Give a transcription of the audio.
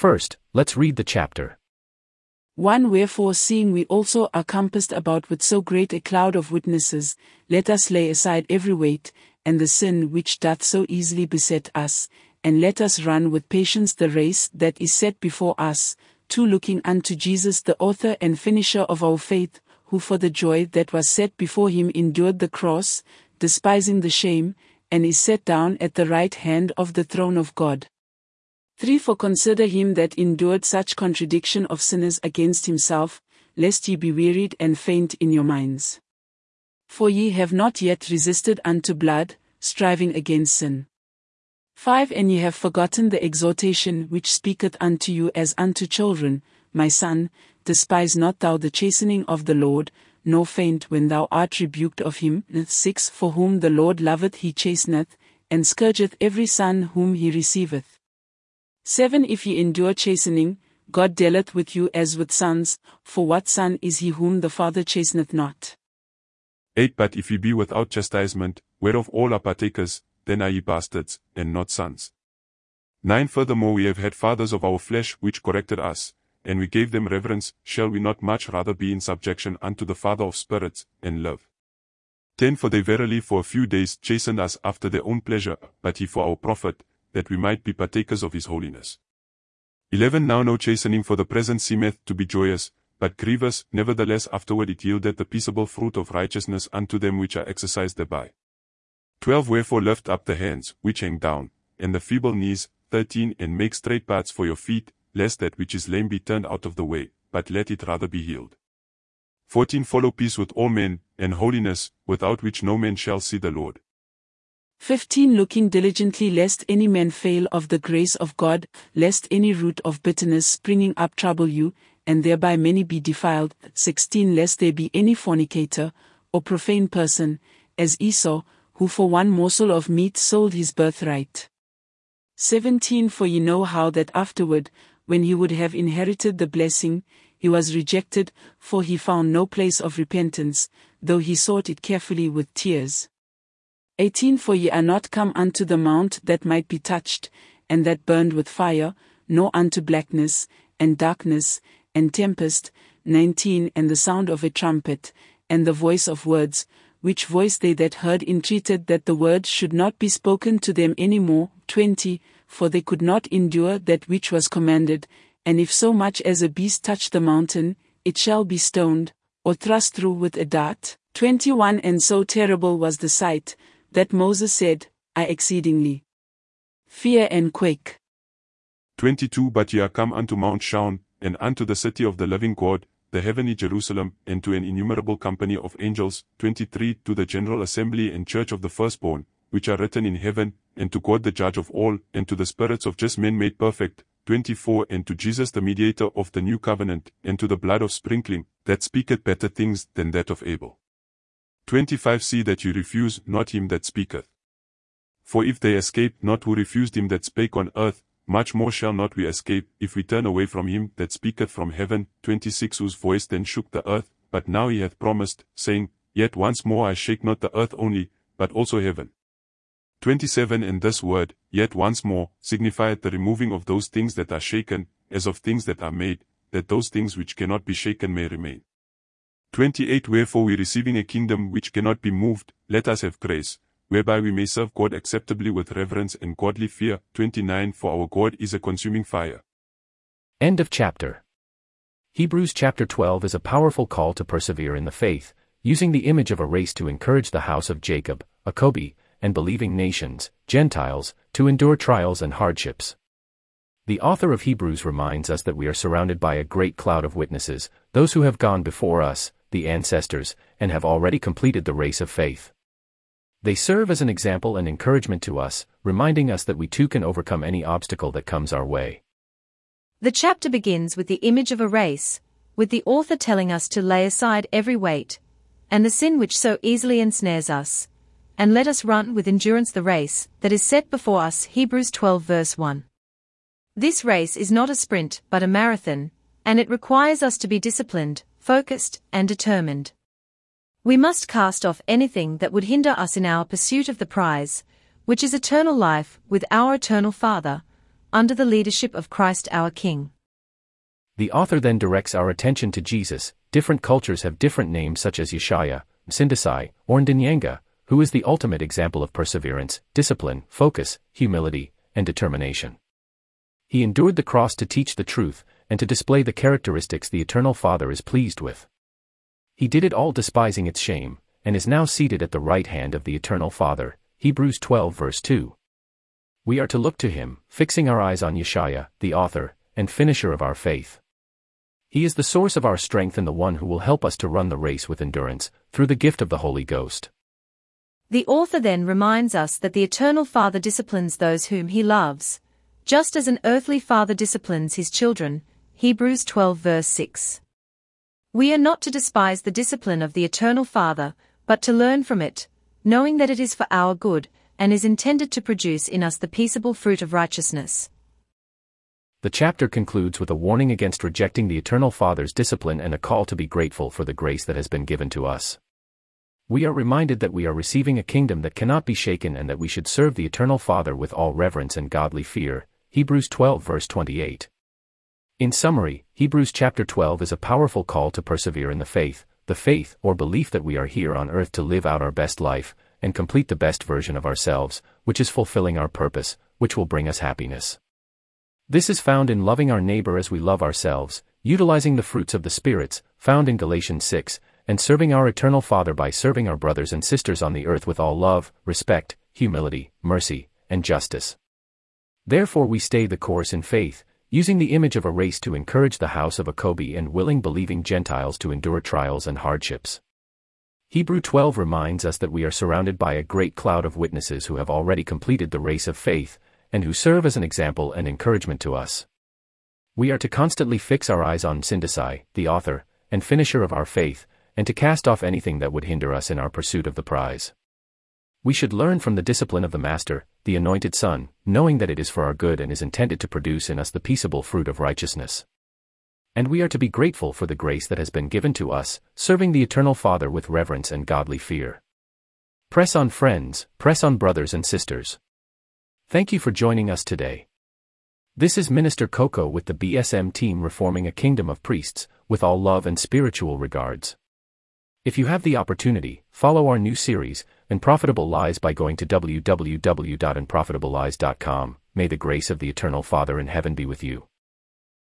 First, let's read the chapter. 1 Wherefore seeing we also are compassed about with so great a cloud of witnesses, let us lay aside every weight, and the sin which doth so easily beset us, and let us run with patience the race that is set before us, 2 Looking unto Jesus the author and finisher of our faith, who for the joy that was set before him endured the cross, despising the shame, and is set down at the right hand of the throne of God. 3 For consider him that endured such contradiction of sinners against himself, lest ye be wearied and faint in your minds. For ye have not yet resisted unto blood, striving against sin. 5 And ye have forgotten the exhortation which speaketh unto you as unto children, my son, despise not thou the chastening of the Lord, nor faint when thou art rebuked of him. 6 For whom the Lord loveth he chasteneth, and scourgeth every son whom he receiveth. 7 If ye endure chastening, God dealeth with you as with sons, for what son is he whom the Father chasteneth not? 8 But if ye be without chastisement, whereof all are partakers, then are ye bastards, and not sons. 9 Furthermore we have had fathers of our flesh which corrected us, and we gave them reverence, shall we not much rather be in subjection unto the Father of spirits, and live? 10 For they verily for a few days chastened us after their own pleasure, but he for our profit, that we might be partakers of his holiness. 11 Now no chastening for the present seemeth to be joyous, but grievous, nevertheless afterward it yieldeth the peaceable fruit of righteousness unto them which are exercised thereby. 12 Wherefore lift up the hands, which hang down, and the feeble knees. 13 And make straight paths for your feet, lest that which is lame be turned out of the way, but let it rather be healed. 14 Follow peace with all men, and holiness, without which no man shall see the Lord. 15 Looking diligently lest any man fail of the grace of God, lest any root of bitterness springing up trouble you, and thereby many be defiled. 16 Lest there be any fornicator, or profane person, as Esau, who for one morsel of meat sold his birthright. 17 For ye know how that afterward, when he would have inherited the blessing, he was rejected, for he found no place of repentance, though he sought it carefully with tears. 18 For ye are not come unto the mount that might be touched, and that burned with fire, nor unto blackness, and darkness, and tempest. 19 And the sound of a trumpet, and the voice of words, which voice they that heard entreated that the word should not be spoken to them any more. 20 For they could not endure that which was commanded, and if so much as a beast touch the mountain, it shall be stoned, or thrust through with a dart. 21 And so terrible was the sight, that Moses said, I exceedingly fear and quake. 22 But ye are come unto Mount Shaun, and unto the city of the living God, the heavenly Jerusalem, and to an innumerable company of angels. 23 To the general assembly and church of the firstborn, which are written in heaven, and to God the judge of all, and to the spirits of just men made perfect. 24 And to Jesus the mediator of the new covenant, and to the blood of sprinkling, that speaketh better things than that of Abel. 25 See that you refuse not him that speaketh. For if they escaped not who refused him that spake on earth, much more shall not we escape, if we turn away from him that speaketh from heaven. 26 Whose voice then shook the earth, but now he hath promised, saying, Yet once more I shake not the earth only, but also heaven. 27 And this word, yet once more, signifieth the removing of those things that are shaken, as of things that are made, that those things which cannot be shaken may remain. 28 Wherefore we receiving a kingdom which cannot be moved, let us have grace, whereby we may serve God acceptably with reverence and godly fear. 29 For our God is a consuming fire. End of chapter. Hebrews chapter 12 is a powerful call to persevere in the faith, using the image of a race to encourage the house of Jacob, Jacobi, and believing nations, Gentiles, to endure trials and hardships. The author of Hebrews reminds us that we are surrounded by a great cloud of witnesses, those who have gone before us, the ancestors, and have already completed the race of faith. They serve as an example and encouragement to us, reminding us that we too can overcome any obstacle that comes our way. The chapter begins with the image of a race, with the author telling us to lay aside every weight, and the sin which so easily ensnares us, and let us run with endurance the race that is set before us. Hebrews 12 verse 1. This race is not a sprint but a marathon, and it requires us to be disciplined, focused, and determined. We must cast off anything that would hinder us in our pursuit of the prize, which is eternal life with our eternal Father, under the leadership of Christ our King. The author then directs our attention to Jesus. Different cultures have different names such as Yeshaya, Sindasai, or Ndinyanga, who is the ultimate example of perseverance, discipline, focus, humility, and determination. He endured the cross to teach the truth, and to display the characteristics the Eternal Father is pleased with. He did it all despising its shame, and is now seated at the right hand of the Eternal Father. Hebrews 12 verse 2. We are to look to him, fixing our eyes on Yeshaya, the author and finisher of our faith. He is the source of our strength and the one who will help us to run the race with endurance, through the gift of the Holy Ghost. The author then reminds us that the Eternal Father disciplines those whom he loves, just as an earthly father disciplines his children. Hebrews 12 verse 6. We are not to despise the discipline of the Eternal Father, but to learn from it, knowing that it is for our good, and is intended to produce in us the peaceable fruit of righteousness. The chapter concludes with a warning against rejecting the Eternal Father's discipline and a call to be grateful for the grace that has been given to us. We are reminded that we are receiving a kingdom that cannot be shaken and that we should serve the Eternal Father with all reverence and godly fear. Hebrews 12 verse 28. In summary, Hebrews chapter 12 is a powerful call to persevere in the faith or belief that we are here on earth to live out our best life, and complete the best version of ourselves, which is fulfilling our purpose, which will bring us happiness. This is found in loving our neighbor as we love ourselves, utilizing the fruits of the spirits, found in Galatians 6, and serving our Eternal Father by serving our brothers and sisters on the earth with all love, respect, humility, mercy, and justice. Therefore we stay the course in faith, using the image of a race to encourage the house of Jacob and willing believing Gentiles to endure trials and hardships. Hebrews 12 reminds us that we are surrounded by a great cloud of witnesses who have already completed the race of faith, and who serve as an example and encouragement to us. We are to constantly fix our eyes on Sindasai, the author and finisher of our faith, and to cast off anything that would hinder us in our pursuit of the prize. We should learn from the discipline of the Master, the Anointed Son, knowing that it is for our good and is intended to produce in us the peaceable fruit of righteousness. And we are to be grateful for the grace that has been given to us, serving the Eternal Father with reverence and godly fear. Press on, friends, press on, brothers and sisters. Thank you for joining us today. This is Minister Coco with the BSM team, reforming a kingdom of priests, with all love and spiritual regards. If you have the opportunity, follow our new series, Unprofitable Lies, by going to www.unprofitablelies.com. May the grace of the Eternal Father in heaven be with you.